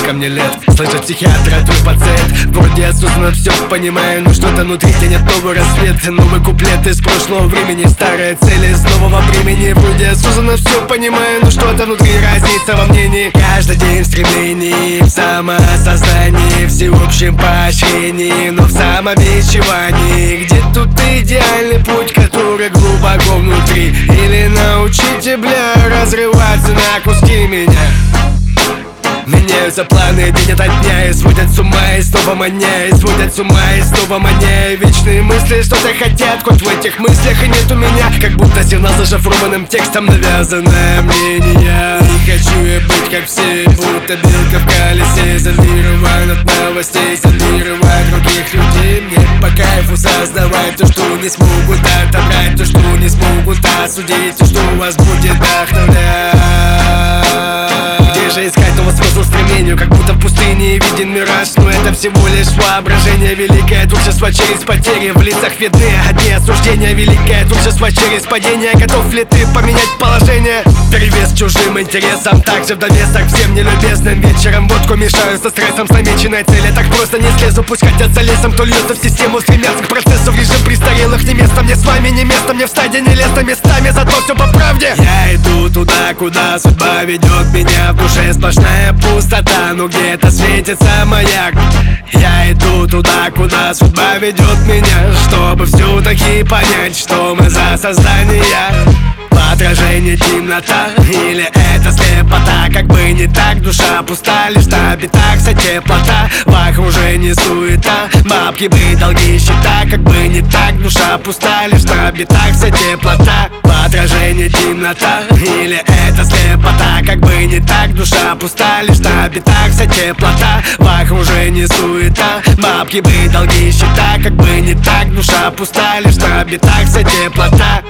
сколько мне лет. Слышать психиатра, твой пациент. Вроде осознанно все понимаю, но что-то внутри тянет новый рассвет. Новый куплет из прошлого времени, старые цели с нового времени. Вроде осознанно все понимаю, но что-то внутри разница во мнении. Каждый день в стремлении, в самоосознании, в всеобщем поощрении, но в самобичевании. Где тут идеальный путь, который глубоко внутри? Или научите, бля, разрываться на куски меня? Меняются планы день ото дня, и сводят с ума, и снова маня, и сводят с ума, и снова маня. И вечные мысли что-то хотят, хоть в этих мыслях и нет у меня. Как будто сигнал зашифрованным текстом, навязанное мнение. Не хочу я быть как все, будто белка в колесе. Изолирован от новостей, изолирован других людей. Мне по кайфу создавать то, что не смогут отобрать, то, что не смогут осудить, то, что вас будет вдохновлять. Где же искать новый смысл стремлению? Как будто в пустыне виден мираж, но это всего лишь воображение. Великое творчество через потери, в лицах видны одни осуждения. Великое творчество через падение, готов ли ты поменять положение? Перевес чужим интересам, также в довесок всем нелюбезным. Вечером водку мешаю со стрессом, с намеченной цели. Так просто не слезу, пусть хотятся лесом. Кто льется в систему, стремятся к процессу. В режим престарелых не место мне с вами, не место мне в стаде, не лестно местами, зато все по правде. Я иду туда, куда судьба ведет меня. В душе сплошная пустота, но где-то светится маяк. Я иду туда, куда судьба ведет меня, чтобы все-таки понять, что мы за создание. Отражение темнота, или это слепота? Как бы не так, душа пуста, лишь на битах вся теплота. В окружении суета, бабки бы, долги, счета. Как бы не так, душа пуста, лишь на битах вся теплота. Отражение темнота, или это слепота? Как бы не так, душа пуста, лишь на битах вся теплота. В окружении суета, бабки бы, долги, счета. Как бы не так, душа пуста, лишь на битах вся теплота.